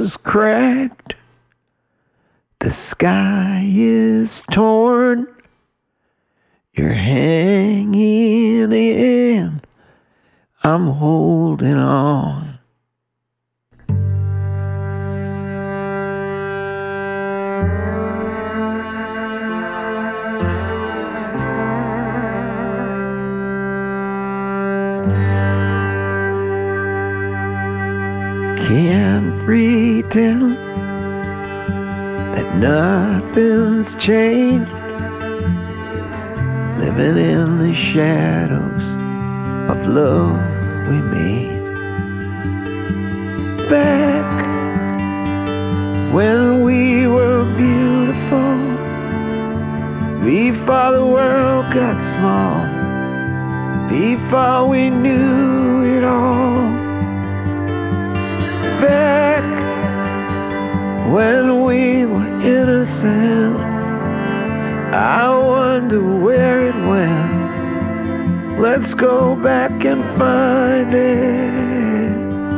is cracked, the sky is torn, you're hanging in, I'm holding on. Can't pretend that nothing's changed, living in the shadows of love we made. Back when we were beautiful, before the world got small, before we knew it all. Back when we were innocent, I wonder where it went. Let's go back and find it.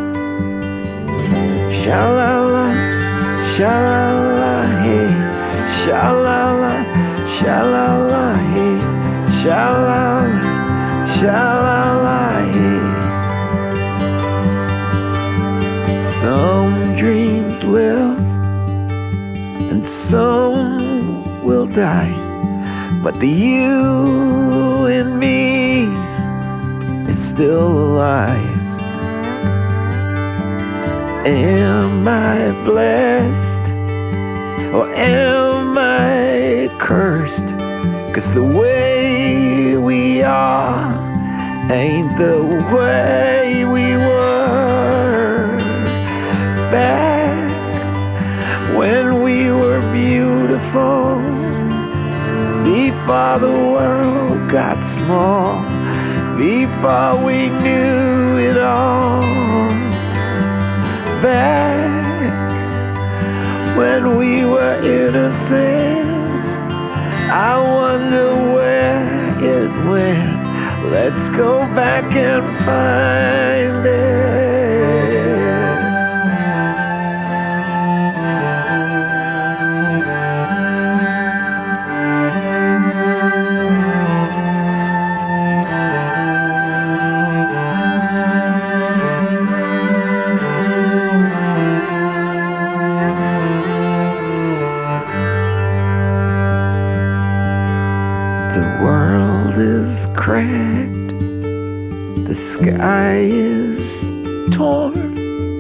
Sha-la-la, sha-la-la, hey. Sha-la-la, sha-la-la, hey. Sha-la-la, sha-la-la, hey. Some dreams live and some will die, but the you in me is still alive. Am I blessed or am I cursed? 'Cause the way we are ain't the way we were. Back when we were beautiful, before the world got small, before we knew it all. Back when we were innocent, I wonder where it went. Let's go back and find it. The world is cracked, the sky is torn,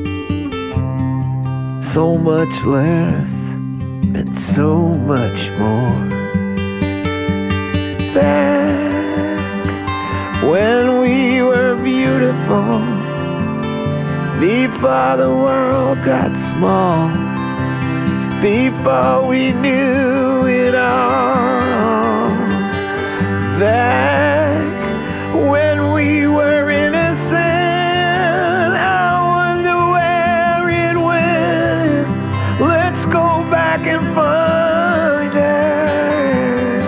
so much less and so much more. Back when we were beautiful, before the world got small, before we knew it all. Back when we were innocent, I wonder where it went. Let's go back and find it.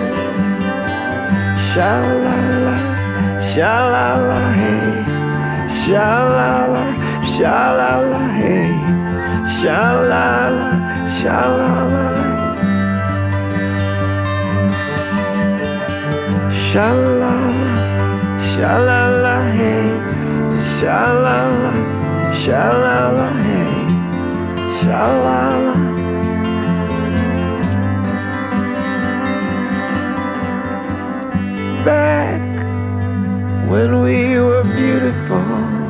Sha-la-la, sha-la-la, hey. Sha-la-la, sha-la-la, hey. Sha-la-la, sha-la-la. Sha-la-la, sha-la-la, hey. Sha-la-la, sha-la-la, hey. Sha-la-la. Back when we were beautiful,